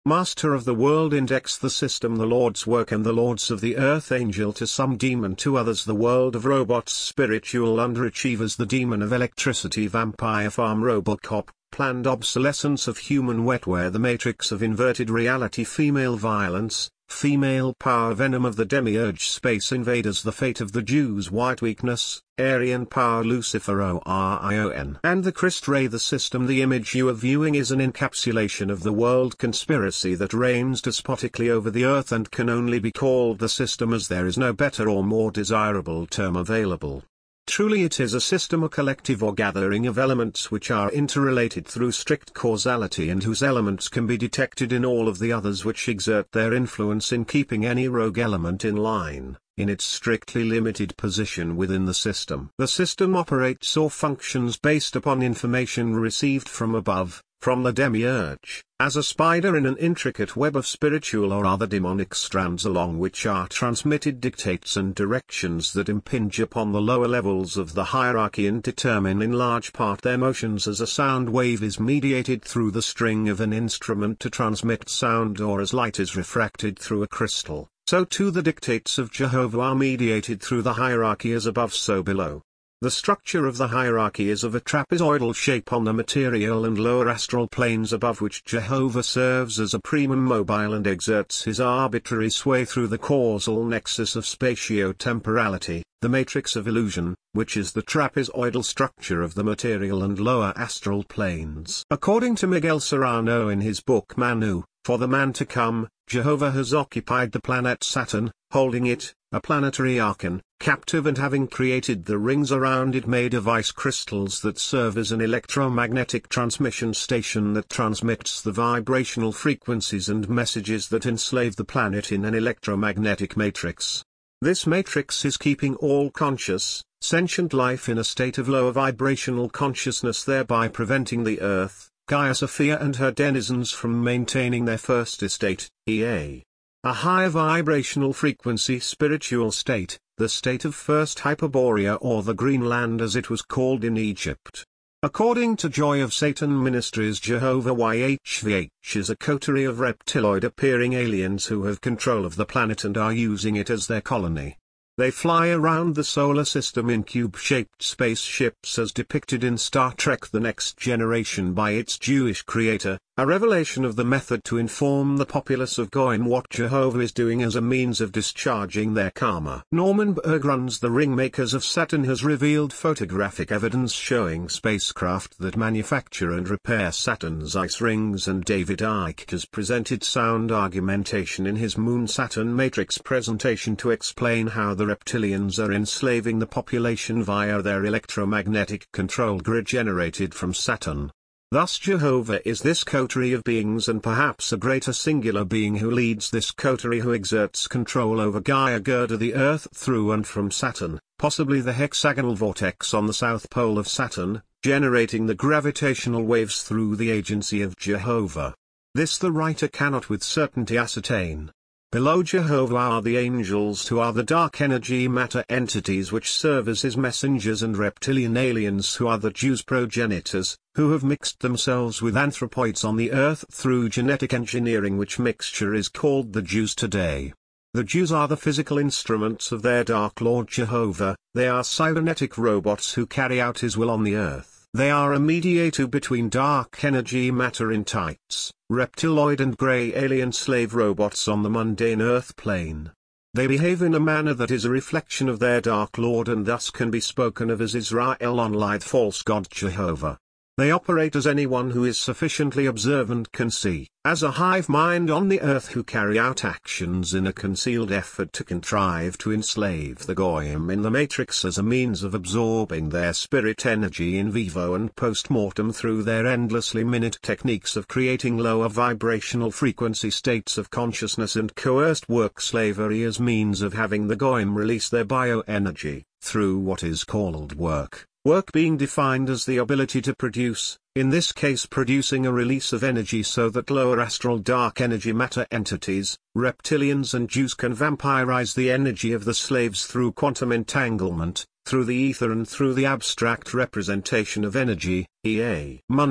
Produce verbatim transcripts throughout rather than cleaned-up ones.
Master of the world index the system the Lord's work and the Lords of the earth angel to some demon to others the world of robots spiritual underachievers the demon of electricity vampire farm Robocop, planned obsolescence of human wetware the matrix of inverted reality female violence, female power venom of the demiurge space invaders the fate of the Jews white weakness, Aryan power Lucifer Orion and the Christ ray the system the image you are viewing is an encapsulation of the world conspiracy that reigns despotically over the earth and can only be called the system as there is no better or more desirable term available. Truly it is a system a collective or gathering of elements which are interrelated through strict causality and whose elements can be detected in all of the others which exert their influence in keeping any rogue element in line, in its strictly limited position within the system. The system operates or functions based upon information received from above, from the demiurge, as a spider in an intricate web of spiritual or other demonic strands along which are transmitted dictates and directions that impinge upon the lower levels of the hierarchy and determine in large part their motions as a sound wave is mediated through the string of an instrument to transmit sound or as light is refracted through a crystal, so too the dictates of Jehovah are mediated through the hierarchy as above so below. The structure of the hierarchy is of a trapezoidal shape on the material and lower astral planes above which Jehovah serves as a primum mobile and exerts his arbitrary sway through the causal nexus of spatio-temporality, the matrix of illusion, which is the trapezoidal structure of the material and lower astral planes. According to Miguel Serrano in his book Manu, for the man to come, Jehovah has occupied the planet Saturn, holding it, a planetary archon, captive and having created the rings around it made of ice crystals that serve as an electromagnetic transmission station that transmits the vibrational frequencies and messages that enslave the planet in an electromagnetic matrix. This matrix is keeping all conscious, sentient life in a state of lower vibrational consciousness thereby preventing the Earth, Gaia Sophia and her denizens from maintaining their first estate, E A. A higher vibrational frequency spiritual state, the state of first Hyperborea or the Green Land as it was called in Egypt. According to Joy of Satan Ministries Jehovah Y H V H is a coterie of reptiloid-appearing aliens who have control of the planet and are using it as their colony. They fly around the solar system in cube-shaped spaceships as depicted in Star Trek The Next Generation by its Jewish creator, a revelation of the method to inform the populace of Goyim what Jehovah is doing as a means of discharging their karma. Norman Berg runs the Ringmakers of Saturn has revealed photographic evidence showing spacecraft that manufacture and repair Saturn's ice rings and David Icke has presented sound argumentation in his Moon Saturn Matrix presentation to explain how the reptilians are enslaving the population via their electromagnetic control grid generated from Saturn. Thus Jehovah is this coterie of beings and perhaps a greater singular being who leads this coterie who exerts control over Gaia Gerda the Earth through and from Saturn, possibly the hexagonal vortex on the south pole of Saturn, generating the gravitational waves through the agency of Jehovah. This the writer cannot with certainty ascertain. Below Jehovah are the angels who are the dark energy matter entities which serve as his messengers and reptilian aliens who are the Jews' progenitors, who have mixed themselves with anthropoids on the earth through genetic engineering which mixture is called the Jews today. The Jews are the physical instruments of their dark Lord Jehovah, they are cybernetic robots who carry out his will on the earth. They are a mediator between dark energy matter in tights, reptiloid and grey alien slave robots on the mundane earth plane. They behave in a manner that is a reflection of their dark lord and thus can be spoken of as Israel on lithe false god Jehovah. They operate as anyone who is sufficiently observant can see, as a hive mind on the earth who carry out actions in a concealed effort to contrive to enslave the Goyim in the matrix as a means of absorbing their spirit energy in vivo and post-mortem through their endlessly minute techniques of creating lower vibrational frequency states of consciousness and coerced work slavery as means of having the Goyim release their bioenergy, through what is called work. Work being defined as the ability to produce, in this case producing a release of energy so that lower astral dark energy matter entities, reptilians and Jews can vampirize the energy of the slaves through quantum entanglement, through the ether and through the abstract representation of energy, E A money,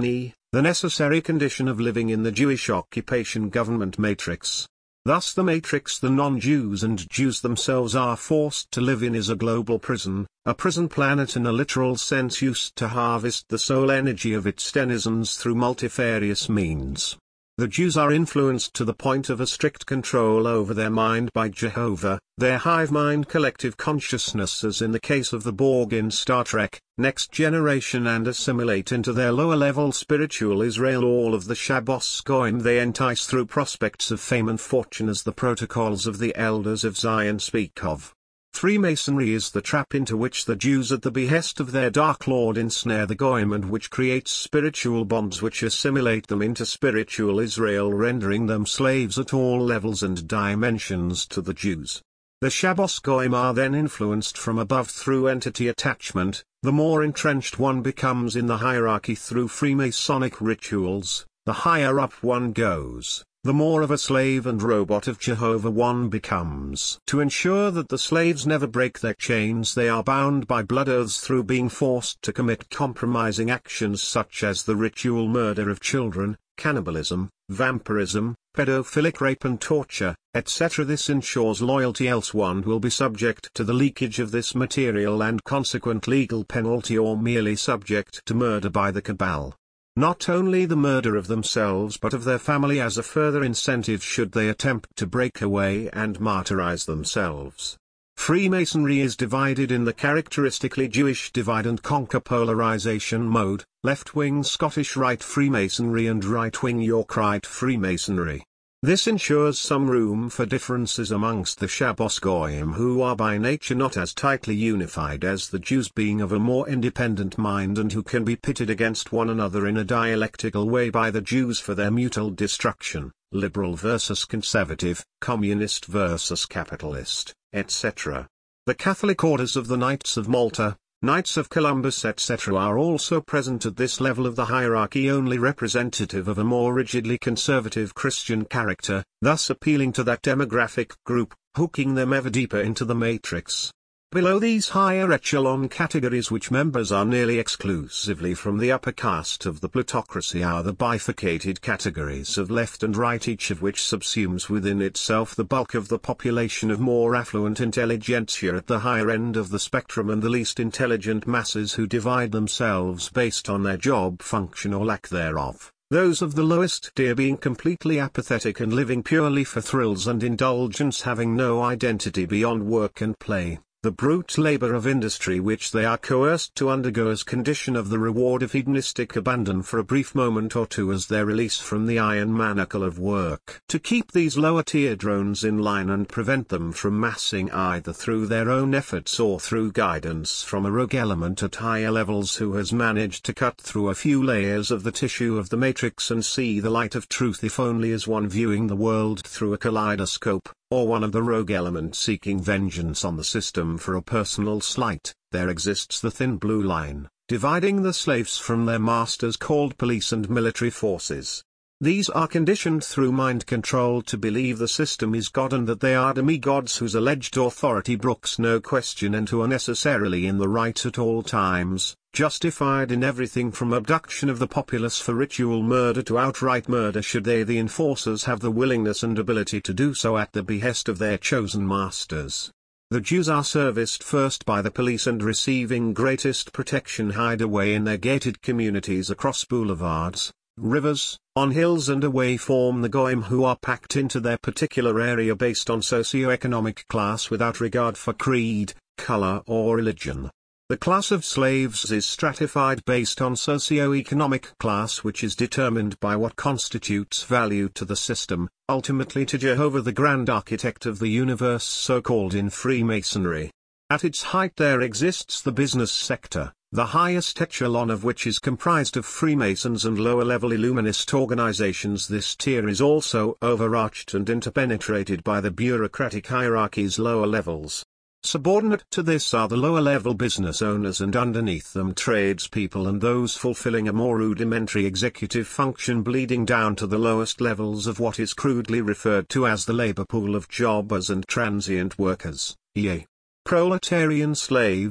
the necessary condition of living in the Jewish occupation government matrix. Thus the matrix the non-Jews and Jews themselves are forced to live in is a global prison, a prison planet in a literal sense used to harvest the soul energy of its denizens through multifarious means. The Jews are influenced to the point of a strict control over their mind by Jehovah, their hive mind collective consciousness as in the case of the Borg in Star Trek, Next Generation, and assimilate into their lower-level spiritual Israel all of the Shabbos Goyim they entice through prospects of fame and fortune as the protocols of the elders of Zion speak of. Freemasonry is the trap into which the Jews at the behest of their Dark Lord ensnare the Goyim and which creates spiritual bonds which assimilate them into spiritual Israel, rendering them slaves at all levels and dimensions to the Jews. The Shabbos Goyim are then influenced from above through entity attachment. The more entrenched one becomes in the hierarchy through Freemasonic rituals, the higher up one goes, the more of a slave and robot of Jehovah one becomes. To ensure that the slaves never break their chains, they are bound by blood oaths through being forced to commit compromising actions such as the ritual murder of children, cannibalism, vampirism, pedophilic rape and torture, et cetera. This ensures loyalty, else one will be subject to the leakage of this material and consequent legal penalty, or merely subject to murder by the cabal. Not only the murder of themselves but of their family as a further incentive should they attempt to break away and martyrize themselves. Freemasonry is divided in the characteristically Jewish divide-and-conquer polarization mode, left-wing Scottish Rite Freemasonry and right-wing York Rite Freemasonry. This ensures some room for differences amongst the Shabbos Goyim, who are by nature not as tightly unified as the Jews, being of a more independent mind and who can be pitted against one another in a dialectical way by the Jews for their mutual destruction, liberal versus conservative, communist versus capitalist, et cetera. The Catholic orders of the Knights of Malta, Knights of Columbus et cetera are also present at this level of the hierarchy, only representative of a more rigidly conservative Christian character, thus appealing to that demographic group, hooking them ever deeper into the matrix. Below these higher echelon categories, which members are nearly exclusively from the upper caste of the plutocracy, are the bifurcated categories of left and right, each of which subsumes within itself the bulk of the population of more affluent intelligentsia at the higher end of the spectrum and the least intelligent masses who divide themselves based on their job function or lack thereof. Those of the lowest tier being completely apathetic and living purely for thrills and indulgence, having no identity beyond work and play. The brute labor of industry which they are coerced to undergo as condition of the reward of hedonistic abandon for a brief moment or two as their release from the iron manacle of work. To keep these lower tier drones in line and prevent them from massing either through their own efforts or through guidance from a rogue element at higher levels who has managed to cut through a few layers of the tissue of the matrix and see the light of truth, if only as one viewing the world through a kaleidoscope, or one of the rogue elements seeking vengeance on the system for a personal slight, there exists the thin blue line, dividing the slaves from their masters, called police and military forces. These are conditioned through mind control to believe the system is God and that they are demigods whose alleged authority brooks no question and who are necessarily in the right at all times, justified in everything from abduction of the populace for ritual murder to outright murder should they, the enforcers, have the willingness and ability to do so at the behest of their chosen masters. The Jews are serviced first by the police and receiving greatest protection hide away in their gated communities across boulevards, rivers, on hills and away form the Goyim, who are packed into their particular area based on socio-economic class without regard for creed, color or religion. The class of slaves is stratified based on socio-economic class, which is determined by what constitutes value to the system, ultimately to Jehovah, the grand architect of the universe, so called in Freemasonry. At its height there exists the business sector, the highest echelon of which is comprised of Freemasons and lower-level Illuminist organizations. This tier is also overarched and interpenetrated by the bureaucratic hierarchy's lower levels. Subordinate to this are the lower-level business owners, and underneath them tradespeople and those fulfilling a more rudimentary executive function, bleeding down to the lowest levels of what is crudely referred to as the labor pool of jobbers and transient workers, that is, proletarian slaves,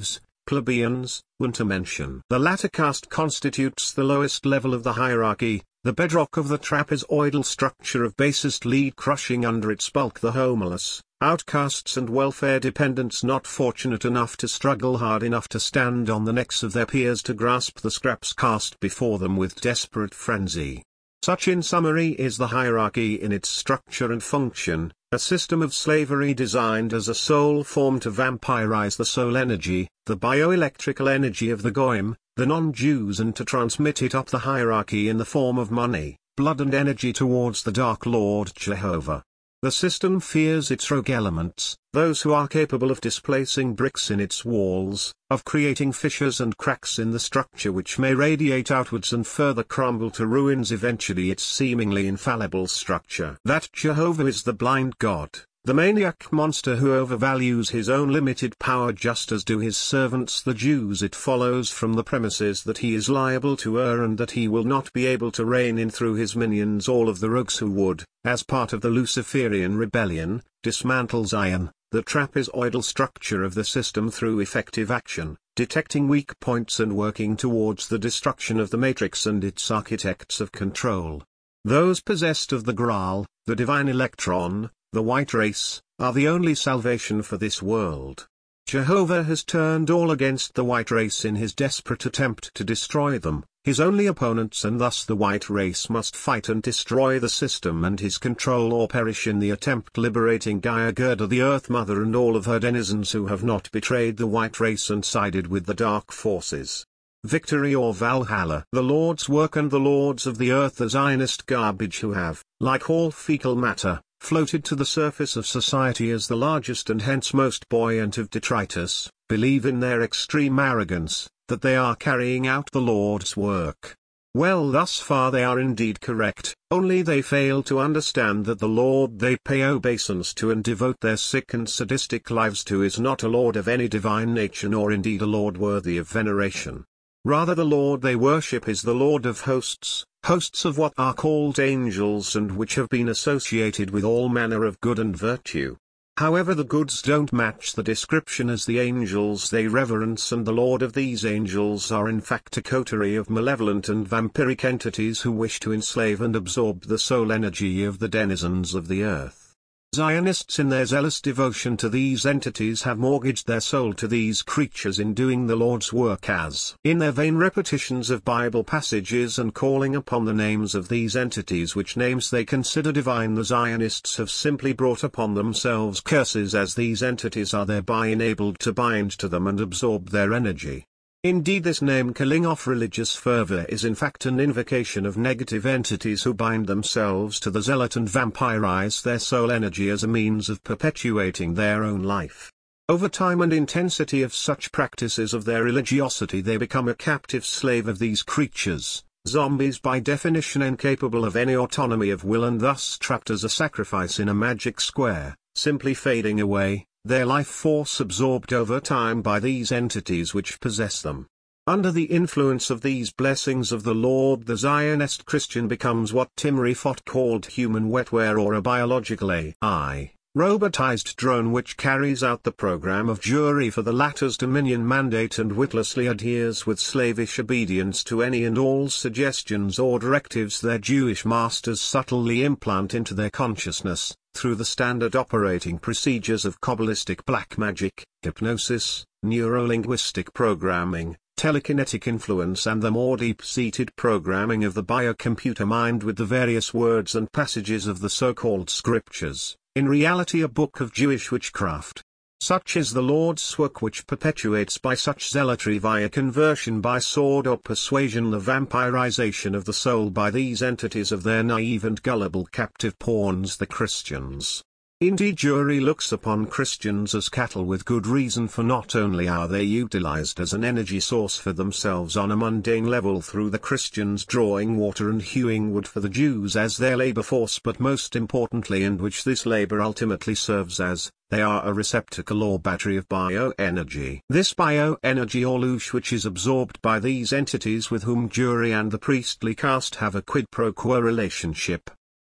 plebeians, one to mention. The latter caste constitutes the lowest level of the hierarchy, the bedrock of the trapezoidal structure of basest lead, crushing under its bulk the homeless, outcasts and welfare dependents not fortunate enough to struggle hard enough to stand on the necks of their peers to grasp the scraps cast before them with desperate frenzy. Such in summary is the hierarchy in its structure and function, a system of slavery designed as a sole form to vampirize the soul energy, the bioelectrical energy of the Goyim, the non-Jews, and to transmit it up the hierarchy in the form of money, blood and energy towards the Dark Lord Jehovah. The system fears its rogue elements, those who are capable of displacing bricks in its walls, of creating fissures and cracks in the structure which may radiate outwards and further crumble to ruins eventually its seemingly infallible structure. That Jehovah is the blind God, the maniac monster who overvalues his own limited power just as do his servants the Jews. It follows from the premises that he is liable to err and that he will not be able to rein in through his minions all of the rogues who would, as part of the Luciferian rebellion, dismantle Zion, the trapezoidal structure of the system through effective action, detecting weak points and working towards the destruction of the Matrix and its architects of control. Those possessed of the Graal, the divine electron, the white race, are the only salvation for this world. Jehovah has turned all against the white race in his desperate attempt to destroy them, his only opponents, and thus the white race must fight and destroy the system and his control or perish in the attempt, liberating Gaia Gerda, the Earth Mother, and all of her denizens who have not betrayed the white race and sided with the dark forces. Victory or Valhalla. The Lord's work and the lords of the earth, the Zionist garbage who have, like all fecal matter, floated to the surface of society as the largest and hence most buoyant of detritus, believe in their extreme arrogance, that they are carrying out the Lord's work. Well, thus far they are indeed correct, only they fail to understand that the Lord they pay obeisance to and devote their sick and sadistic lives to is not a Lord of any divine nature, nor indeed a Lord worthy of veneration. Rather, the Lord they worship is the Lord of hosts, hosts of what are called angels and which have been associated with all manner of good and virtue. However, the goods don't match the description as the angels they reverence, and the Lord of these angels are in fact a coterie of malevolent and vampiric entities who wish to enslave and absorb the soul energy of the denizens of the earth. Zionists in their zealous devotion to these entities have mortgaged their soul to these creatures in doing the Lord's work, as in their vain repetitions of Bible passages and calling upon the names of these entities, which names they consider divine, the Zionists have simply brought upon themselves curses, as these entities are thereby enabled to bind to them and absorb their energy. Indeed, this name killing off religious fervor is in fact an invocation of negative entities who bind themselves to the zealot and vampirize their soul energy as a means of perpetuating their own life. Over time and intensity of such practices of their religiosity, they become a captive slave of these creatures, zombies by definition, incapable of any autonomy of will and thus trapped as a sacrifice in a magic square, simply fading away, their life force absorbed over time by these entities which possess them. Under the influence of these blessings of the Lord, the Zionist Christian becomes what Tim Riefot called human wetware, or a biological A I, robotized drone which carries out the program of Jewry for the latter's dominion mandate and witlessly adheres with slavish obedience to any and all suggestions or directives their Jewish masters subtly implant into their consciousness, through the standard operating procedures of Kabbalistic black magic, hypnosis, neuro-linguistic programming, telekinetic influence, and the more deep-seated programming of the biocomputer mind with the various words and passages of the so-called scriptures, in reality a book of Jewish witchcraft. Such is the Lord's work, which perpetuates by such zealotry via conversion by sword or persuasion the vampirization of the soul by these entities of their naive and gullible captive pawns, the Christians. Indeed, Jewry looks upon Christians as cattle with good reason, for not only are they utilized as an energy source for themselves on a mundane level through the Christians drawing water and hewing wood for the Jews as their labor force, but most importantly, and which this labor ultimately serves as, they are a receptacle or battery of bioenergy. This bioenergy or loosh, which is absorbed by these entities with whom Jewry and the priestly caste have a quid pro quo relationship.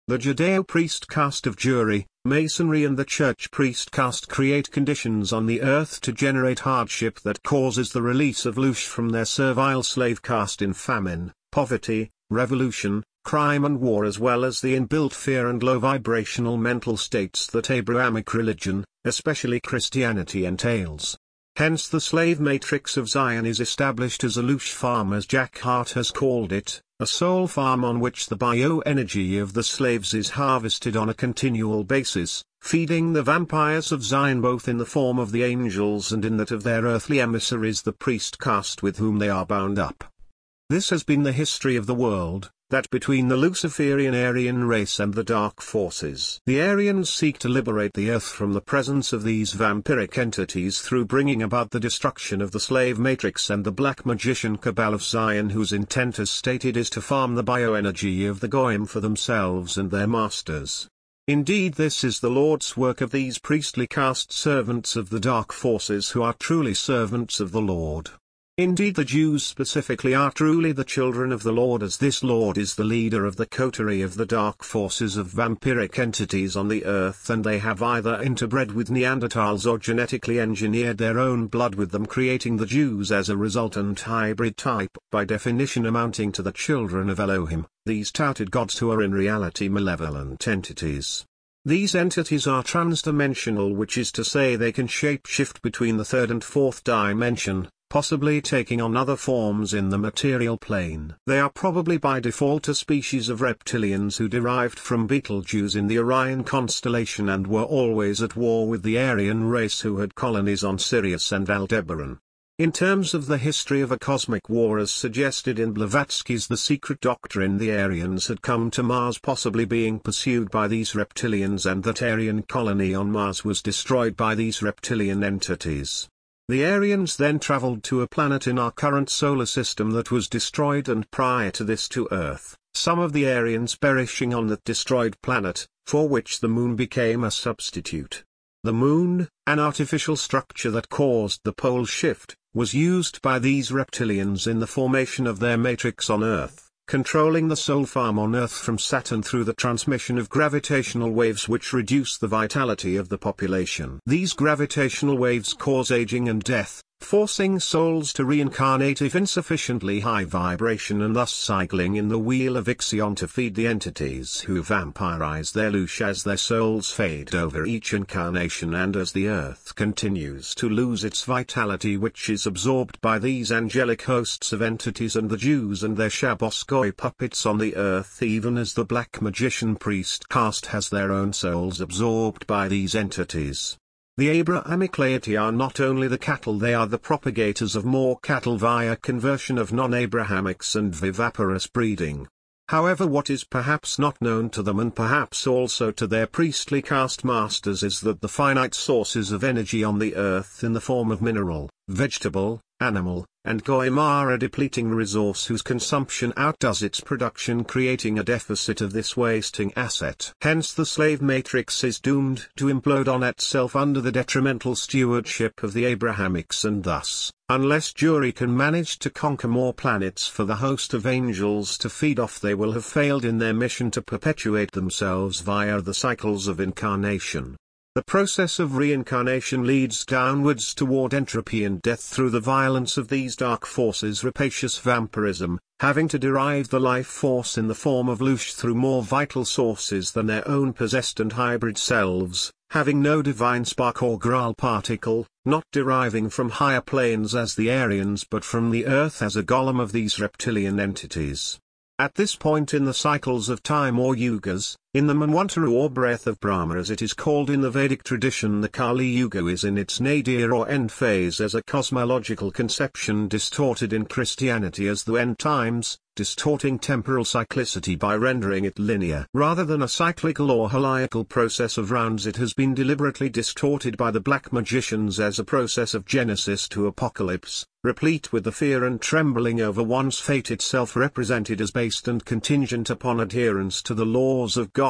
The Judeo-priest caste of Jewry, Masonry and the Church priest caste create conditions on the earth to generate hardship that causes the release of Lush from their servile slave caste in famine, poverty, revolution, crime and war, as well as the inbuilt fear and low vibrational mental states that Abrahamic religion, especially Christianity, entails. Hence the slave matrix of Zion is established as a Lush farm, as Jack Hart has called it, a soul farm on which the bioenergy of the slaves is harvested on a continual basis, feeding the vampires of Zion both in the form of the angels and in that of their earthly emissaries, the priest caste with whom they are bound up. This has been the history of the world, that between the Luciferian Aryan race and the dark forces, the Aryans seek to liberate the earth from the presence of these vampiric entities through bringing about the destruction of the slave matrix and the black magician cabal of Zion, whose intent, as stated, is to farm the bioenergy of the Goyim for themselves and their masters. Indeed, this is the Lord's work of these priestly caste servants of the dark forces, who are truly servants of the Lord. Indeed, the Jews specifically are truly the children of the Lord, as this Lord is the leader of the coterie of the dark forces of vampiric entities on the earth, and they have either interbred with Neanderthals or genetically engineered their own blood with them, creating the Jews as a resultant hybrid type, by definition amounting to the children of Elohim, these touted gods who are in reality malevolent entities. These entities are transdimensional, which is to say they can shape-shift between the third and fourth dimension, possibly taking on other forms in the material plane. They are probably by default a species of reptilians who derived from Betelgeuse in the Orion constellation and were always at war with the Aryan race, who had colonies on Sirius and Aldebaran. In terms of the history of a cosmic war, as suggested in Blavatsky's The Secret Doctrine, the Aryans had come to Mars, possibly being pursued by these reptilians, and that Aryan colony on Mars was destroyed by these reptilian entities. The Aryans then traveled to a planet in our current solar system that was destroyed, and prior to this to Earth, some of the Aryans perishing on that destroyed planet, for which the Moon became a substitute. The Moon, an artificial structure that caused the pole shift, was used by these reptilians in the formation of their matrix on Earth, controlling the soul farm on Earth from Saturn through the transmission of gravitational waves which reduce the vitality of the population. These gravitational waves cause aging and death, forcing souls to reincarnate if insufficiently high vibration, and thus cycling in the wheel of Ixion to feed the entities who vampirize their Lush as their souls fade over each incarnation, and as the earth continues to lose its vitality, which is absorbed by these angelic hosts of entities and the Jews and their Shabboskoi puppets on the earth, even as the black magician priest caste has their own souls absorbed by these entities. The Abrahamic laity are not only the cattle, they are the propagators of more cattle via conversion of non-Abrahamics and viviparous breeding. However, what is perhaps not known to them, and perhaps also to their priestly caste masters, is that the finite sources of energy on the earth in the form of mineral, vegetable, animal, and goyim are a depleting resource whose consumption outdoes its production, creating a deficit of this wasting asset. Hence the slave matrix is doomed to implode on itself under the detrimental stewardship of the Abrahamics, and thus, unless Jewry can manage to conquer more planets for the host of angels to feed off, they will have failed in their mission to perpetuate themselves via the cycles of incarnation. The process of reincarnation leads downwards toward entropy and death through the violence of these dark forces, rapacious vampirism, having to derive the life force in the form of Lush through more vital sources than their own possessed and hybrid selves, having no divine spark or Graal particle, not deriving from higher planes as the Aryans but from the earth as a golem of these reptilian entities. At this point in the cycles of time or yugas, in the Manvantara or breath of Brahma as it is called in the Vedic tradition, the Kali Yuga is in its nadir or end phase as a cosmological conception distorted in Christianity as the end times, distorting temporal cyclicity by rendering it linear. Rather than a cyclical or heliacal process of rounds, it has been deliberately distorted by the black magicians as a process of Genesis to Apocalypse, replete with the fear and trembling over one's fate itself, represented as based and contingent upon adherence to the laws of God,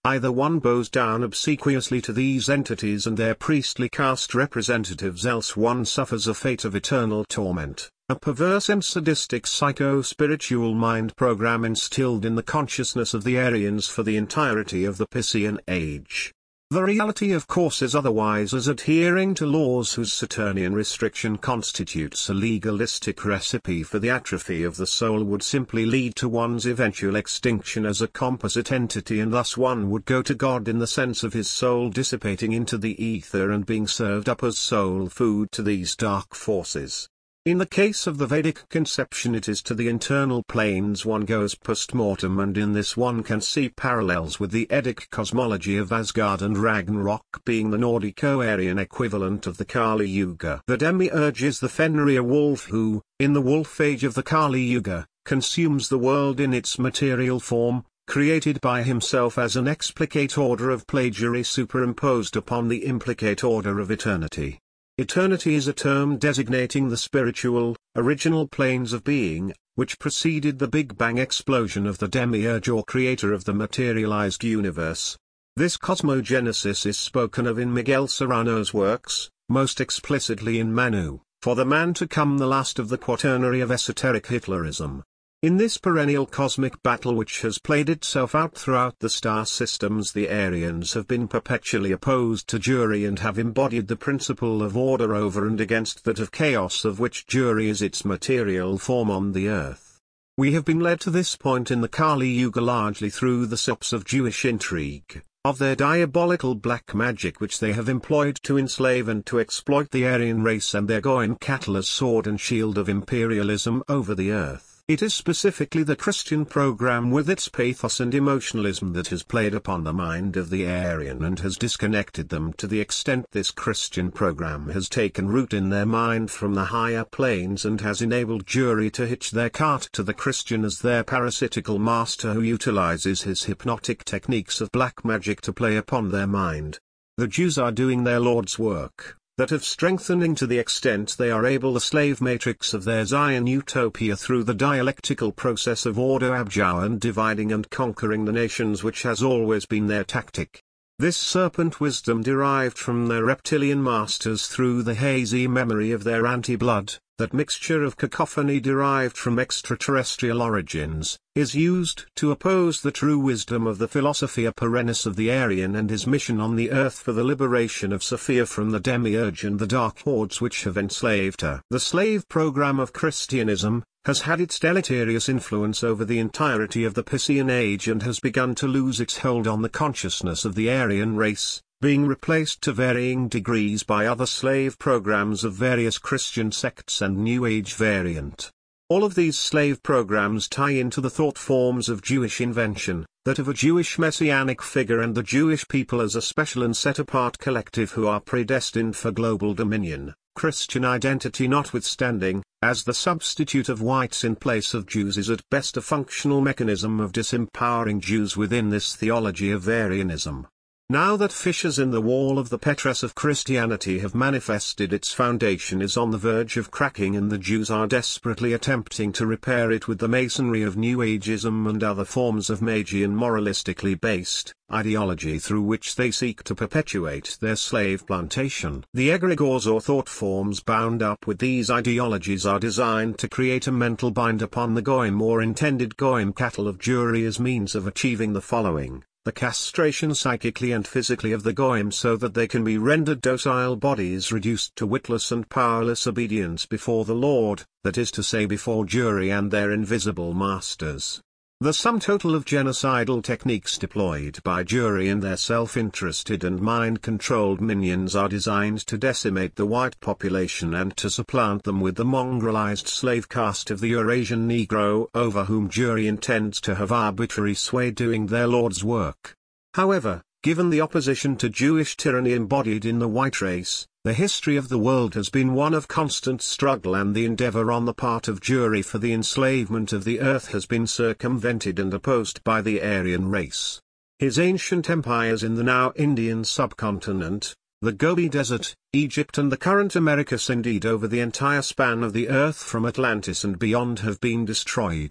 Either one bows down obsequiously to these entities and their priestly caste representatives, else one suffers a fate of eternal torment, a perverse and sadistic psycho-spiritual mind program instilled in the consciousness of the Aryans for the entirety of the Piscean Age. The reality of course is otherwise, as adhering to laws whose Saturnian restriction constitutes a legalistic recipe for the atrophy of the soul would simply lead to one's eventual extinction as a composite entity, and thus one would go to God in the sense of his soul dissipating into the ether and being served up as soul food to these dark forces. In the case of the Vedic conception, it is to the internal planes one goes post-mortem, and in this one can see parallels with the Edic cosmology of Asgard and Ragnarok being the Nordico-Aryan equivalent of the Kali Yuga. The demiurge is the Fenrir wolf who, in the wolf age of the Kali Yuga, consumes the world in its material form, created by himself as an explicate order of plagiary superimposed upon the implicate order of eternity. Eternity is a term designating the spiritual, original planes of being, which preceded the Big Bang explosion of the demiurge or creator of the materialized universe. This cosmogenesis is spoken of in Miguel Serrano's works, most explicitly in Manu, for the man to come, the last of the quaternary of esoteric Hitlerism. In this perennial cosmic battle which has played itself out throughout the star systems, the Aryans have been perpetually opposed to Juri and have embodied the principle of order over and against that of chaos, of which Juri is its material form on the earth. We have been led to this point in the Kali Yuga largely through the sops of Jewish intrigue, of their diabolical black magic which they have employed to enslave and to exploit the Aryan race and their Goyim cattle as sword and shield of imperialism over the earth. It is specifically the Christian program with its pathos and emotionalism that has played upon the mind of the Aryan and has disconnected them to the extent this Christian program has taken root in their mind from the higher planes and has enabled Juri to hitch their cart to the Christian as their parasitical master who utilizes his hypnotic techniques of black magic to play upon their mind. The Jews are doing their Lord's work, that of strengthening to the extent they are able the slave matrix of their Zion utopia through the dialectical process of order abjau and dividing and conquering the nations, which has always been their tactic. This serpent wisdom derived from their reptilian masters through the hazy memory of their anti-blood, that mixture of cacophony derived from extraterrestrial origins, is used to oppose the true wisdom of the Philosophia Perennis of the Aryan and his mission on the earth for the liberation of Sophia from the demiurge and the dark hordes which have enslaved her. The slave program of Christianism has had its deleterious influence over the entirety of the Piscean Age and has begun to lose its hold on the consciousness of the Aryan race, being replaced to varying degrees by other slave programs of various Christian sects and New Age variant. All of these slave programs tie into the thought forms of Jewish invention, that of a Jewish messianic figure and the Jewish people as a special and set-apart collective who are predestined for global dominion, Christian identity notwithstanding, as the substitute of whites in place of Jews is at best a functional mechanism of disempowering Jews within this theology of Aryanism. Now that fissures in the wall of the Petrus of Christianity have manifested, its foundation is on the verge of cracking, and the Jews are desperately attempting to repair it with the masonry of New Ageism and other forms of Magian moralistically based ideology through which they seek to perpetuate their slave plantation. The egregores or thought forms bound up with these ideologies are designed to create a mental bind upon the Goyim or intended Goyim cattle of Jewry as means of achieving the following: the castration psychically and physically of the Goyim so that they can be rendered docile bodies reduced to witless and powerless obedience before the Lord, that is to say before Jewry and their invisible masters. The sum total of genocidal techniques deployed by Jewry and their self-interested and mind-controlled minions are designed to decimate the white population and to supplant them with the mongrelized slave caste of the Eurasian Negro over whom Jewry intends to have arbitrary sway doing their Lord's work. However, given the opposition to Jewish tyranny embodied in the white race, the history of the world has been one of constant struggle, and the endeavor on the part of Jewry for the enslavement of the earth has been circumvented and opposed by the Aryan race. His ancient empires in the now Indian subcontinent, the Gobi Desert, Egypt and the current Americas, indeed over the entire span of the earth from Atlantis and beyond, have been destroyed.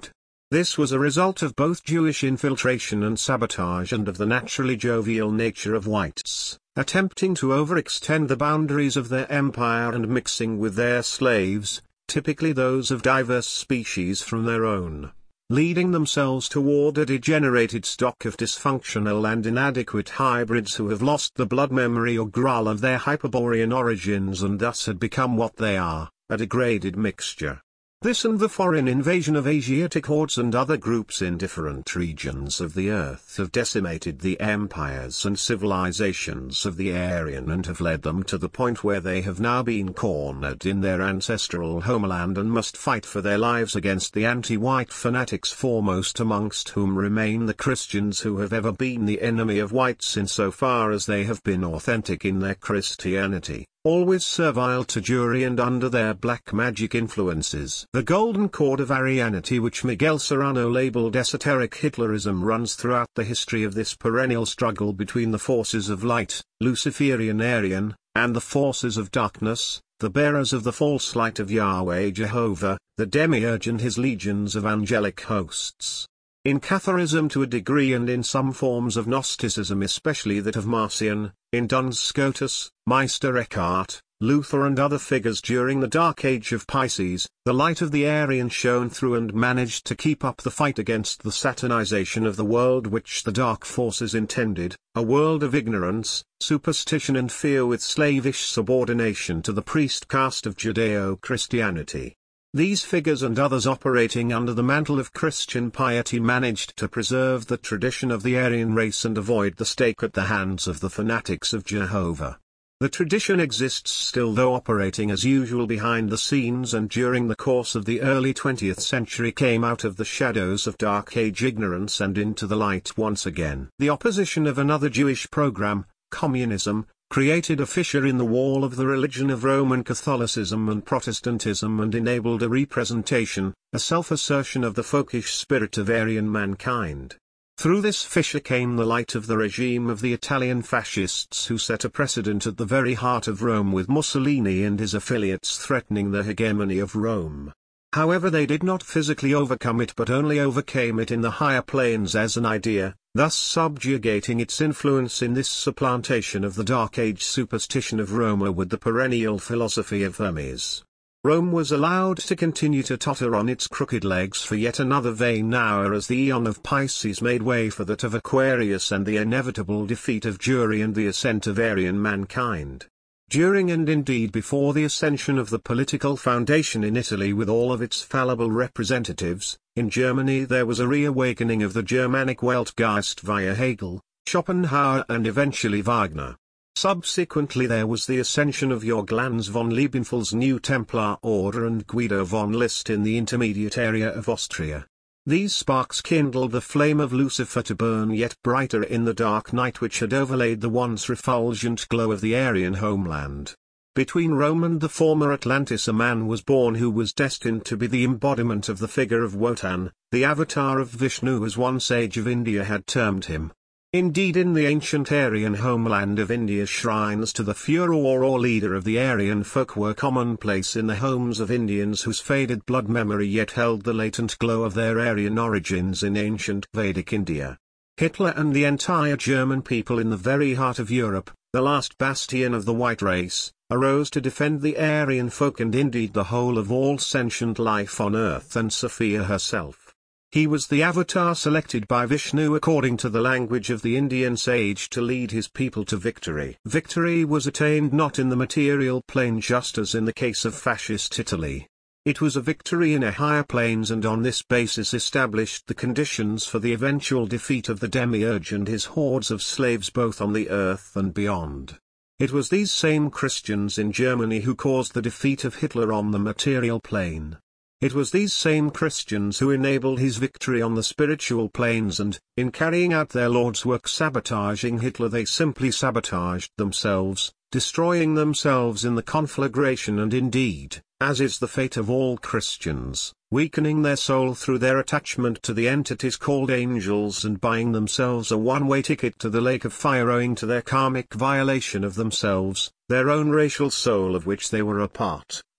This was a result of both Jewish infiltration and sabotage and of the naturally jovial nature of whites, attempting to overextend the boundaries of their empire and mixing with their slaves, typically those of diverse species from their own, leading themselves toward a degenerated stock of dysfunctional and inadequate hybrids who have lost the blood memory or growl of their Hyperborean origins and thus had become what they are, a degraded mixture. This and the foreign invasion of Asiatic hordes and other groups in different regions of the earth have decimated the empires and civilizations of the Aryan and have led them to the point where they have now been cornered in their ancestral homeland and must fight for their lives against the anti-white fanatics, foremost amongst whom remain the Christians, who have ever been the enemy of whites insofar as they have been authentic in their Christianity, always servile to Jewry and under their black magic influences. The golden cord of Aryanity, which Miguel Serrano labeled esoteric Hitlerism, runs throughout the history of this perennial struggle between the forces of light, Luciferian Aryan, and the forces of darkness, the bearers of the false light of Yahweh Jehovah, the demiurge and his legions of angelic hosts. In Catharism to a degree, and in some forms of Gnosticism, especially that of Marcion, in Duns Scotus, Meister Eckhart, Luther and other figures during the Dark Age of Pisces, the light of the Aryan shone through and managed to keep up the fight against the Satanization of the world which the dark forces intended, a world of ignorance, superstition and fear with slavish subordination to the priest caste of Judeo-Christianity. These figures and others operating under the mantle of Christian piety managed to preserve the tradition of the Aryan race and avoid the stake at the hands of the fanatics of Jehovah. The tradition exists still, though operating as usual behind the scenes, and during the course of the early twentieth century came out of the shadows of Dark Age ignorance and into the light once again. The opposition of another Jewish program, communism, created a fissure in the wall of the religion of Roman Catholicism and Protestantism and enabled a representation, a self-assertion of the folkish spirit of Aryan mankind. Through this fissure came the light of the regime of the Italian fascists, who set a precedent at the very heart of Rome, with Mussolini and his affiliates threatening the hegemony of Rome. However, they did not physically overcome it but only overcame it in the higher planes as an idea, thus subjugating its influence in this supplantation of the Dark Age superstition of Rome with the perennial philosophy of Hermes. Rome was allowed to continue to totter on its crooked legs for yet another vain hour as the Aeon of Pisces made way for that of Aquarius and the inevitable defeat of Jewry and the ascent of Aryan mankind. During and indeed before the ascension of the political foundation in Italy with all of its fallible representatives, in Germany there was a reawakening of the Germanic Weltgeist via Hegel, Schopenhauer and eventually Wagner. Subsequently there was the ascension of Johannes von Liebenfels' New Templar Order and Guido von List in the intermediate area of Austria. These sparks kindled the flame of Lucifer to burn yet brighter in the dark night which had overlaid the once refulgent glow of the Aryan homeland. Between Rome and the former Atlantis a man was born who was destined to be the embodiment of the figure of Wotan, the avatar of Vishnu, as one sage of India had termed him. Indeed, in the ancient Aryan homeland of India, shrines to the furor or leader of the Aryan folk were commonplace in the homes of Indians whose faded blood memory yet held the latent glow of their Aryan origins in ancient Vedic India. Hitler and the entire German people in the very heart of Europe, the last bastion of the white race, arose to defend the Aryan folk and indeed the whole of all sentient life on earth and Sophia herself. He was the avatar selected by Vishnu according to the language of the Indian sage to lead his people to victory. Victory was attained not in the material plane just as in the case of fascist Italy. It was a victory in a higher planes, and on this basis established the conditions for the eventual defeat of the demiurge and his hordes of slaves both on the earth and beyond. It was these same Christians in Germany who caused the defeat of Hitler on the material plane. It was these same Christians who enabled his victory on the spiritual planes, and, in carrying out their Lord's work sabotaging Hitler, they simply sabotaged themselves, destroying themselves in the conflagration and indeed, as is the fate of all Christians, weakening their soul through their attachment to the entities called angels and buying themselves a one-way ticket to the lake of fire owing to their karmic violation of themselves, their own racial soul of which they were a part.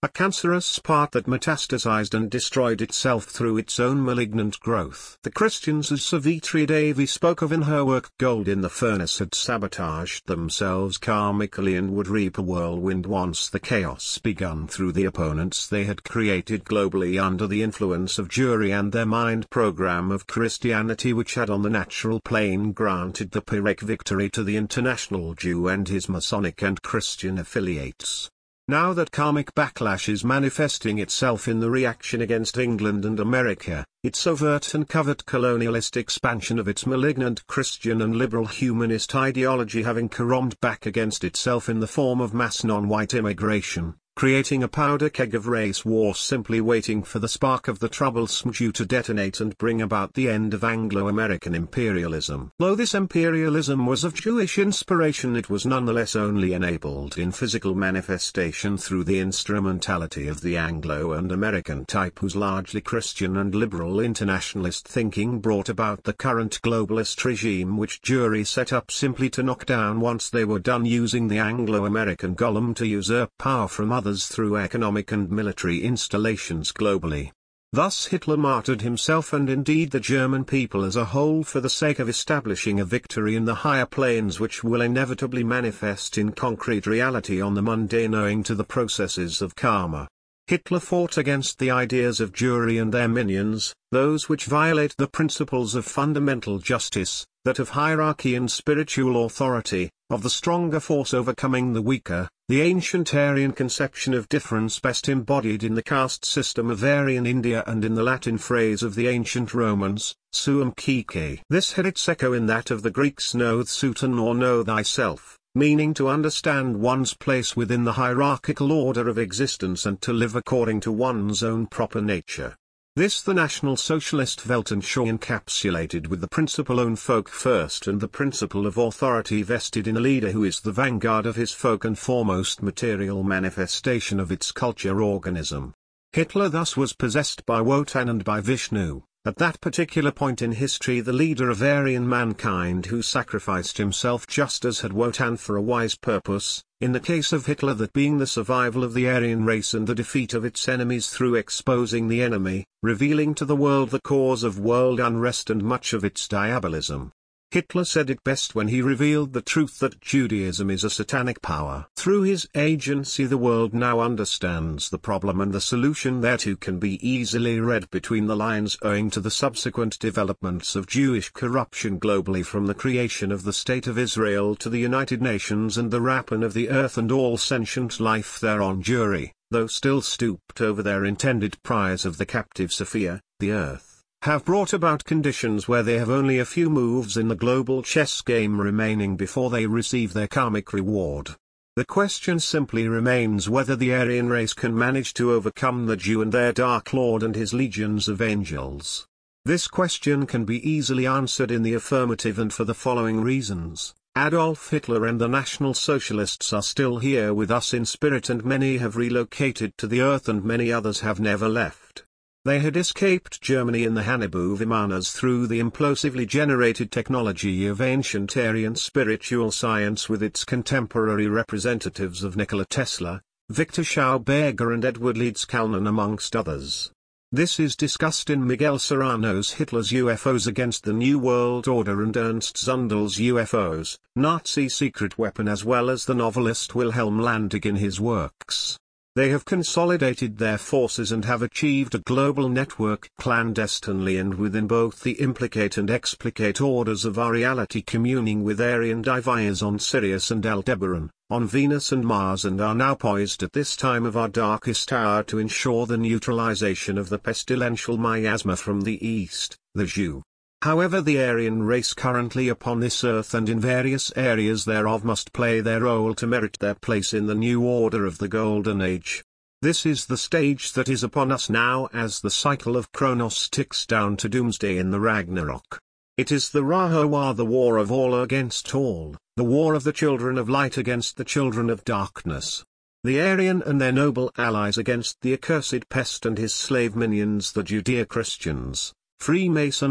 a cancerous part that metastasized and destroyed itself through its own malignant growth. The Christians, as Savitri Devi spoke of in her work Gold in the Furnace, had sabotaged themselves karmically and would reap a whirlwind once the chaos begun through the opponents they had created globally under the influence of Jewry and their mind program of Christianity, which had on the natural plane granted the Pyrrhic victory to the International Jew and his Masonic and Christian affiliates. Now that karmic backlash is manifesting itself in the reaction against England and America, its overt and covert colonialist expansion of its malignant Christian and liberal humanist ideology having caromed back against itself in the form of mass non-white immigration, creating a powder keg of race war simply waiting for the spark of the troublesome Jew to detonate and bring about the end of Anglo-American imperialism. Though this imperialism was of Jewish inspiration, it was nonetheless only enabled in physical manifestation through the instrumentality of the Anglo and American type, whose largely Christian and liberal internationalist thinking brought about the current globalist regime which Jewry set up simply to knock down once they were done using the Anglo-American golem to usurp power from others through economic and military installations globally. Thus Hitler martyred himself and indeed the German people as a whole for the sake of establishing a victory in the higher planes which will inevitably manifest in concrete reality on the mundane owing to the processes of karma. Hitler fought against the ideas of Jewry and their minions, those which violate the principles of fundamental justice, that of hierarchy and spiritual authority, of the stronger force overcoming the weaker, the ancient Aryan conception of difference best embodied in the caste system of Aryan India and in the Latin phrase of the ancient Romans, suum cuique. This had its echo in that of the Greeks know suton or know thyself, meaning to understand one's place within the hierarchical order of existence and to live according to one's own proper nature. This the National Socialist Weltanschauung encapsulated with the principle own folk first and the principle of authority vested in a leader who is the vanguard of his folk and foremost material manifestation of its culture organism. Hitler thus was possessed by Wotan and by Vishnu, at that particular point in history the leader of Aryan mankind who sacrificed himself just as had Wotan for a wise purpose, in the case of Hitler that being the survival of the Aryan race and the defeat of its enemies through exposing the enemy, revealing to the world the cause of world unrest and much of its diabolism. Hitler said it best when he revealed the truth that Judaism is a satanic power. Through his agency the world now understands the problem, and the solution thereto can be easily read between the lines owing to the subsequent developments of Jewish corruption globally, from the creation of the State of Israel to the United Nations and the rapine of the earth and all sentient life thereon. Jewry, though still stooped over their intended prize of the captive Sophia, the earth, have brought about conditions where they have only a few moves in the global chess game remaining before they receive their karmic reward. The question simply remains whether the Aryan race can manage to overcome the Jew and their Dark Lord and his legions of angels. This question can be easily answered in the affirmative, and for the following reasons. Adolf Hitler and the National Socialists are still here with us in spirit, and many have relocated to the earth and many others have never left. They had escaped Germany in the Hannibal Vimanas through the implosively generated technology of ancient Aryan spiritual science with its contemporary representatives of Nikola Tesla, Victor Schauberger and Edward Leeds Calnan amongst others. This is discussed in Miguel Serrano's Hitler's U F Os Against the New World Order and Ernst Zundel's U F Os, Nazi Secret Weapon, as well as the novelist Wilhelm Landig in his works. They have consolidated their forces and have achieved a global network clandestinely and within both the implicate and explicate orders of our reality, communing with Aryan diviners on Sirius and Aldebaran, on Venus and Mars, and are now poised at this time of our darkest hour to ensure the neutralization of the pestilential miasma from the East, the Jew. However, the Aryan race currently upon this earth and in various areas thereof must play their role to merit their place in the new order of the Golden Age. This is the stage that is upon us now as the cycle of Kronos ticks down to doomsday in the Ragnarok. It is the Rahowa, the war of all against all, the war of the children of light against the children of darkness. The Aryan and their noble allies against the accursed pest and his slave minions, the Judeo-Christians, Freemasons,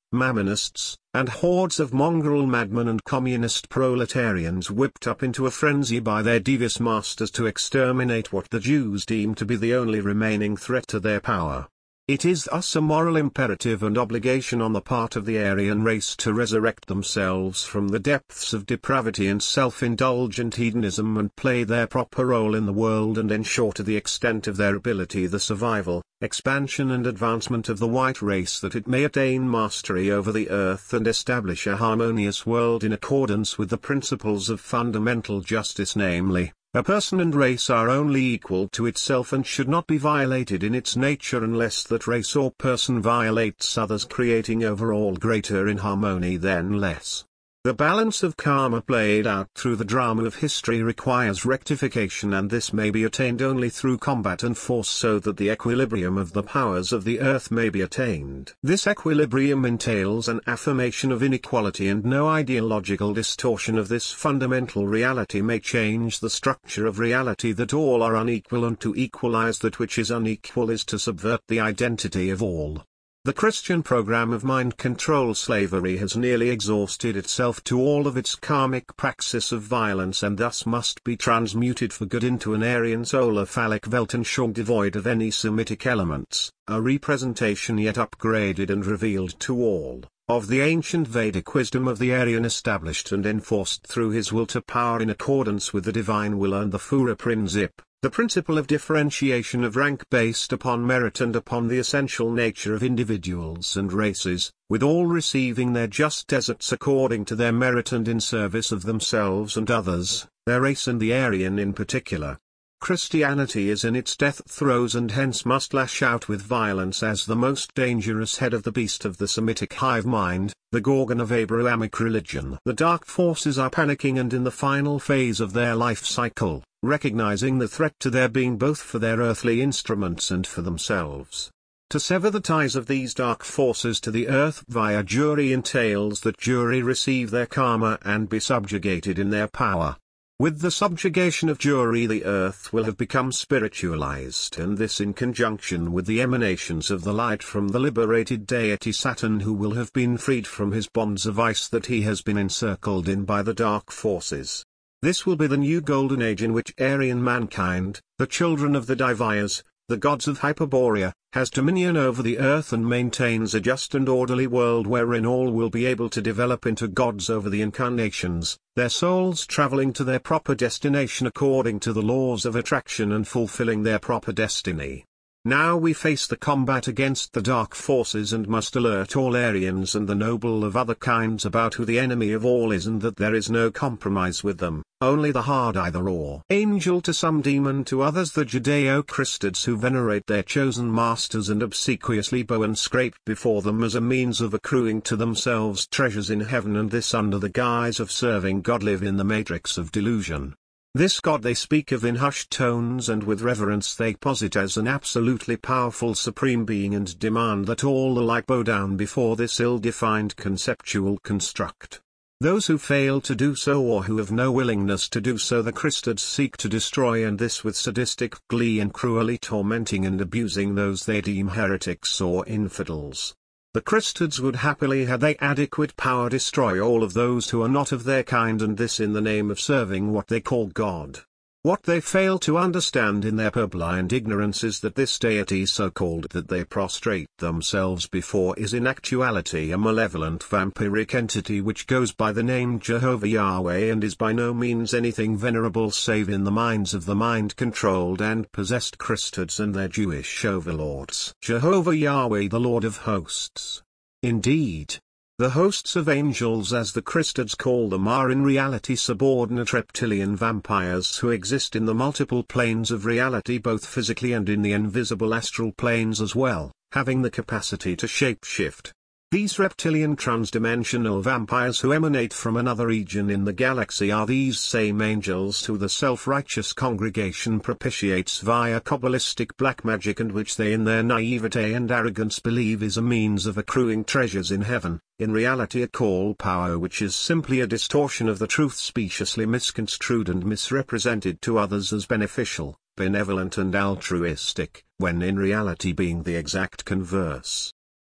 Mammonists, and hordes of mongrel madmen and communist proletarians whipped up into a frenzy by their devious masters to exterminate what the Jews deem to be the only remaining threat to their power. It is thus a moral imperative and obligation on the part of the Aryan race to resurrect themselves from the depths of depravity and self-indulgent hedonism and play their proper role in the world and ensure to the extent of their ability the survival, expansion and advancement of the white race, that it may attain mastery over the earth and establish a harmonious world in accordance with the principles of fundamental justice, namely, a person and race are only equal to itself and should not be violated in its nature unless that race or person violates others, creating overall greater inharmony than less. The balance of karma played out through the drama of history requires rectification, and this may be attained only through combat and force, so that the equilibrium of the powers of the earth may be attained. This equilibrium entails an affirmation of inequality, and no ideological distortion of this fundamental reality may change the structure of reality that all are unequal, and to equalize that which is unequal is to subvert the identity of all. The Christian program of mind control slavery has nearly exhausted itself to all of its karmic praxis of violence, and thus must be transmuted for good into an Aryan solar phallic Weltanschauung devoid of any Semitic elements, a representation yet upgraded and revealed to all, of the ancient Vedic wisdom of the Aryan, established and enforced through his will to power in accordance with the divine will and the Fura Princip. The principle of differentiation of rank based upon merit and upon the essential nature of individuals and races, with all receiving their just deserts according to their merit and in service of themselves and others, their race and the Aryan in particular. Christianity is in its death throes and hence must lash out with violence as the most dangerous head of the beast of the Semitic hive mind, the Gorgon of Abrahamic religion. The dark forces are panicking and in the final phase of their life cycle, recognizing the threat to their being both for their earthly instruments and for themselves. To sever the ties of these dark forces to the earth via Jewry entails that Jewry receive their karma and be subjugated in their power. With the subjugation of Jewry the earth will have become spiritualized, and this in conjunction with the emanations of the light from the liberated deity Saturn, who will have been freed from his bonds of ice that he has been encircled in by the dark forces. This will be the new golden age in which Aryan mankind, the children of the Divyas, the gods of Hyperborea, has dominion over the earth and maintains a just and orderly world wherein all will be able to develop into gods over the incarnations, their souls traveling to their proper destination according to the laws of attraction and fulfilling their proper destiny. Now we face the combat against the dark forces and must alert all Aryans and the noble of other kinds about who the enemy of all is, and that there is no compromise with them, only the hard either-or. Angel to some, demon to others, the Judeo-Christids who venerate their chosen masters and obsequiously bow and scrape before them as a means of accruing to themselves treasures in heaven, and this under the guise of serving God, live in the matrix of delusion. This God they speak of in hushed tones, and with reverence they posit as an absolutely powerful supreme being, and demand that all alike bow down before this ill-defined conceptual construct. Those who fail to do so, or who have no willingness to do so, the Christids seek to destroy, and this with sadistic glee, and cruelly tormenting and abusing those they deem heretics or infidels. The Christids would happily, had they adequate power, destroy all of those who are not of their kind, and this in the name of serving what they call God. What they fail to understand in their purblind ignorance is that this deity so-called that they prostrate themselves before is in actuality a malevolent vampiric entity which goes by the name Jehovah Yahweh, and is by no means anything venerable save in the minds of the mind-controlled and possessed Christids and their Jewish overlords. Jehovah Yahweh, the Lord of hosts. Indeed, the hosts of angels, as the Christids call them, are in reality subordinate reptilian vampires who exist in the multiple planes of reality, both physically and in the invisible astral planes as well, having the capacity to shapeshift. These reptilian transdimensional vampires who emanate from another region in the galaxy are these same angels who the self-righteous congregation propitiates via Kabbalistic black magic, and which they in their naivete and arrogance believe is a means of accruing treasures in heaven, in reality a call power which is simply a distortion of the truth, speciously misconstrued and misrepresented to others as beneficial, benevolent and altruistic, when in reality being the exact converse.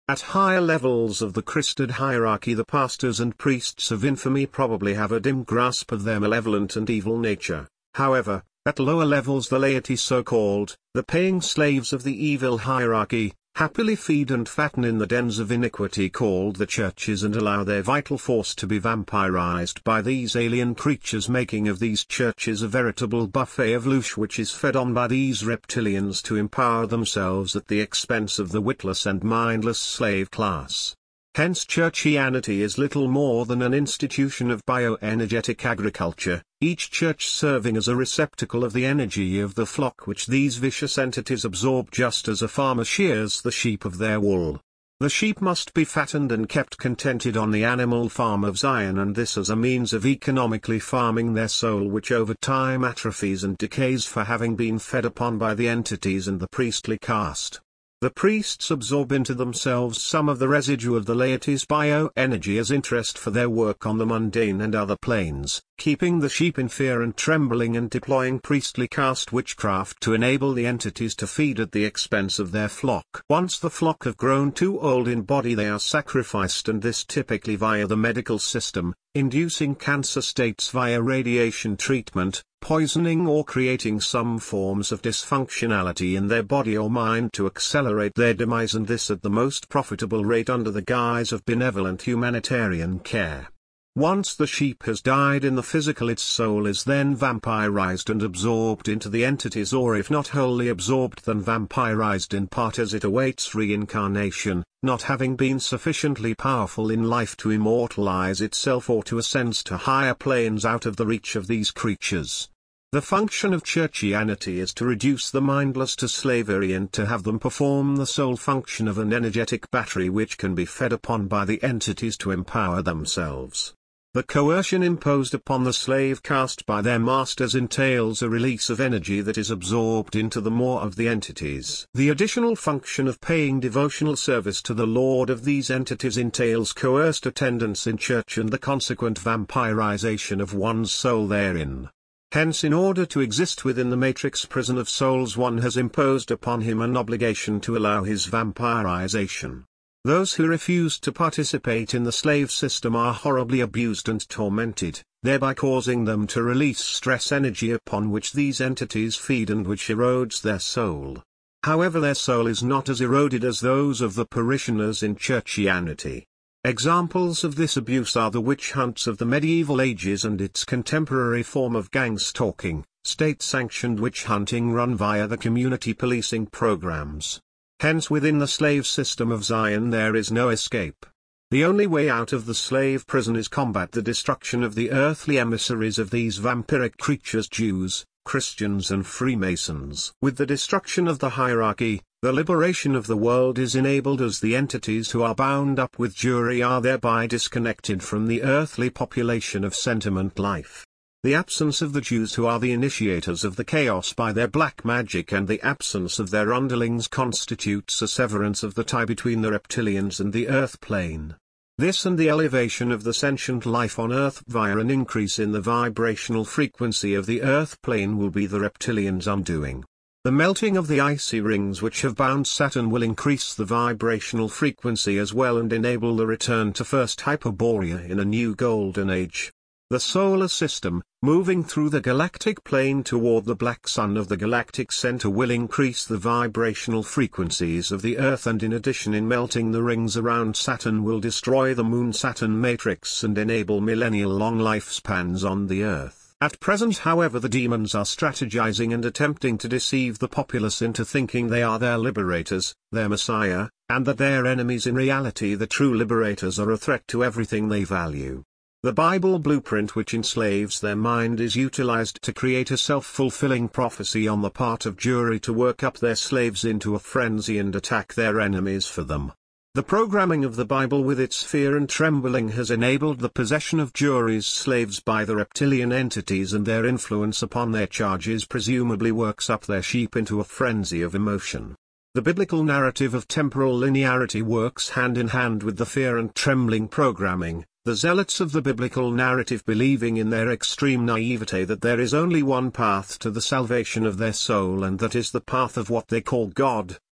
At higher levels of the Christed hierarchy, the pastors and priests of infamy probably have a dim grasp of their malevolent and evil nature. However, at lower levels the laity, so-called, the paying slaves of the evil hierarchy, happily feed and fatten in the dens of iniquity called the churches and allow their vital force to be vampirized by these alien creatures, making of these churches a veritable buffet of loosh which is fed on by these reptilians to empower themselves at the expense of the witless and mindless slave class. Hence churchianity is little more than an institution of bioenergetic agriculture, each church serving as a receptacle of the energy of the flock which these vicious entities absorb, just as a farmer shears the sheep of their wool. The sheep must be fattened and kept contented on the animal farm of Zion, and this as a means of economically farming their soul, which over time atrophies and decays for having been fed upon by the entities and the priestly caste. The priests absorb into themselves some of the residue of the laity's bioenergy as interest for their work on the mundane and other planes, keeping the sheep in fear and trembling and deploying priestly caste witchcraft to enable the entities to feed at the expense of their flock. Once the flock have grown too old in body, they are sacrificed, and this typically via the medical system, inducing cancer states via radiation treatment, poisoning or creating some forms of dysfunctionality in their body or mind to accelerate their demise, and this at the most profitable rate under the guise of benevolent humanitarian care. Once the sheep has died in the physical, its soul is then vampirized and absorbed into the entities, or if not wholly absorbed, then vampirized in part as it awaits reincarnation, not having been sufficiently powerful in life to immortalize itself or to ascend to higher planes out of the reach of these creatures. The function of churchianity is to reduce the mindless to slavery and to have them perform the sole function of an energetic battery which can be fed upon by the entities to empower themselves. The coercion imposed upon the slave caste by their masters entails a release of energy that is absorbed into the maw of the entities. The additional function of paying devotional service to the lord of these entities entails coerced attendance in church and the consequent vampirization of one's soul therein. Hence, in order to exist within the matrix prison of souls, one has imposed upon him an obligation to allow his vampirization. Those who refuse to participate in the slave system are horribly abused and tormented, thereby causing them to release stress energy upon which these entities feed and which erodes their soul. However, their soul is not as eroded as those of the parishioners in churchianity. Examples of this abuse are the witch hunts of the medieval ages and its contemporary form of gang stalking, state-sanctioned witch hunting run via the community policing programs. Hence, within the slave system of Zion there is no escape. The only way out of the slave prison is combat the destruction of the earthly emissaries of these vampiric creatures, Jews, Christians and Freemasons. With the destruction of the hierarchy, the liberation of the world is enabled, as the entities who are bound up with Jewry are thereby disconnected from the earthly population of sentiment life. The absence of the Jews, who are the initiators of the chaos by their black magic, and the absence of their underlings constitutes a severance of the tie between the reptilians and the earth plane. This and the elevation of the sentient life on earth via an increase in the vibrational frequency of the earth plane will be the reptilians' undoing. The melting of the icy rings which have bound Saturn will increase the vibrational frequency as well and enable the return to first Hyperborea in a new golden age. The solar system, moving through the galactic plane toward the black sun of the galactic center, will increase the vibrational frequencies of the Earth, and in addition, in melting the rings around Saturn, will destroy the Moon-Saturn matrix and enable millennial-long lifespans on the Earth. At present, however, the demons are strategizing and attempting to deceive the populace into thinking they are their liberators, their messiah, and that their enemies, in reality the true liberators, are a threat to everything they value. The Bible blueprint which enslaves their mind is utilized to create a self-fulfilling prophecy on the part of Jewry to work up their slaves into a frenzy and attack their enemies for them. The programming of the Bible with its fear and trembling has enabled the possession of Jewry's slaves by the reptilian entities, and their influence upon their charges presumably works up their sheep into a frenzy of emotion. The biblical narrative of temporal linearity works hand in hand with the fear and trembling programming. The zealots of the biblical narrative, believing in their extreme naivete that there is only one path to the salvation of their soul, and that is the path of what they call God,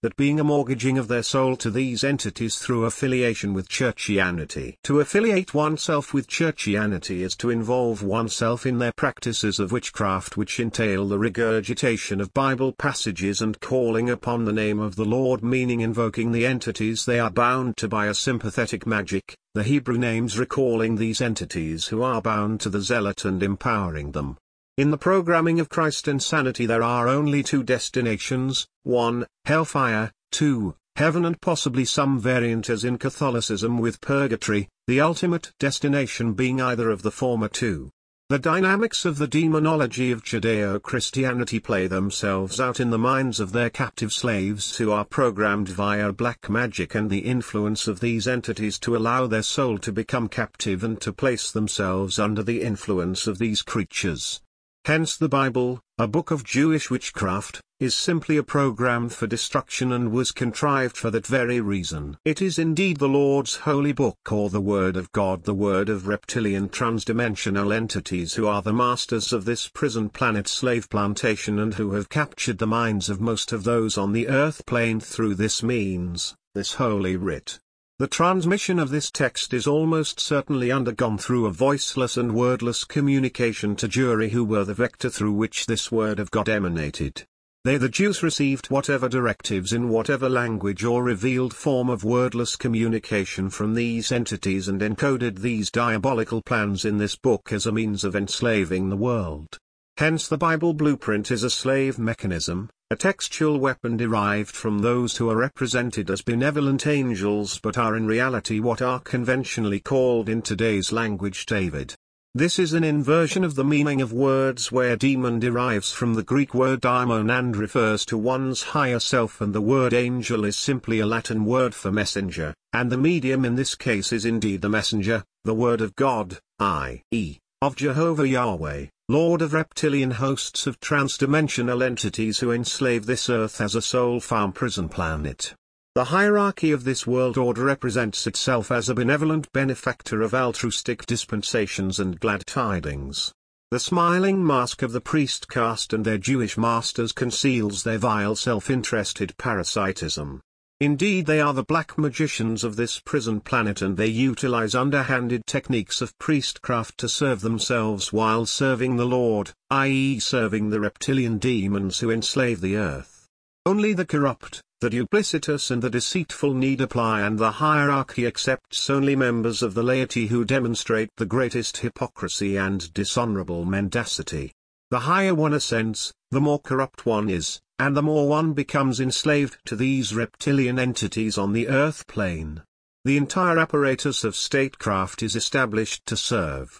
that being a mortgaging of their soul to these entities through affiliation with churchianity. To affiliate oneself with churchianity is to involve oneself in their practices of witchcraft, which entail the regurgitation of Bible passages and calling upon the name of the Lord, meaning invoking the entities they are bound to by a sympathetic magic, the Hebrew names recalling these entities who are bound to the zealot and empowering them. In the programming of Christ insanity there are only two destinations, one, hellfire, two, heaven, and possibly some variant as in Catholicism with purgatory, the ultimate destination being either of the former two. The dynamics of the demonology of Judeo-Christianity play themselves out in the minds of their captive slaves who are programmed via black magic and the influence of these entities to allow their soul to become captive and to place themselves under the influence of these creatures. Hence the Bible, a book of Jewish witchcraft, is simply a program for destruction and was contrived for that very reason. It is indeed the Lord's holy book, or the Word of God, the word of reptilian transdimensional entities who are the masters of this prison planet slave plantation and who have captured the minds of most of those on the earth plane through this means, this holy writ. The transmission of this text is almost certainly undergone through a voiceless and wordless communication to Jewry, who were the vector through which this word of God emanated. They, the Jews, received whatever directives in whatever language or revealed form of wordless communication from these entities and encoded these diabolical plans in this book as a means of enslaving the world. Hence the Bible blueprint is a slave mechanism, a textual weapon derived from those who are represented as benevolent angels but are in reality what are conventionally called in today's language David. This is an inversion of the meaning of words where demon derives from the Greek word daimon and refers to one's higher self, and the word angel is simply a Latin word for messenger, and the medium in this case is indeed the messenger, the word of God, that is, of Jehovah Yahweh, Lord of reptilian hosts of transdimensional entities who enslave this earth as a soul farm prison planet. The hierarchy of this world order represents itself as a benevolent benefactor of altruistic dispensations and glad tidings. The smiling mask of the priest caste and their Jewish masters conceals their vile self-interested parasitism. Indeed, they are the black magicians of this prison planet, and they utilize underhanded techniques of priestcraft to serve themselves while serving the Lord, that is serving the reptilian demons who enslave the earth. Only the corrupt, the duplicitous and the deceitful need apply, and the hierarchy accepts only members of the laity who demonstrate the greatest hypocrisy and dishonorable mendacity. The higher one ascends, the more corrupt one is, and the more one becomes enslaved to these reptilian entities on the earth plane. The entire apparatus of statecraft is established to serve,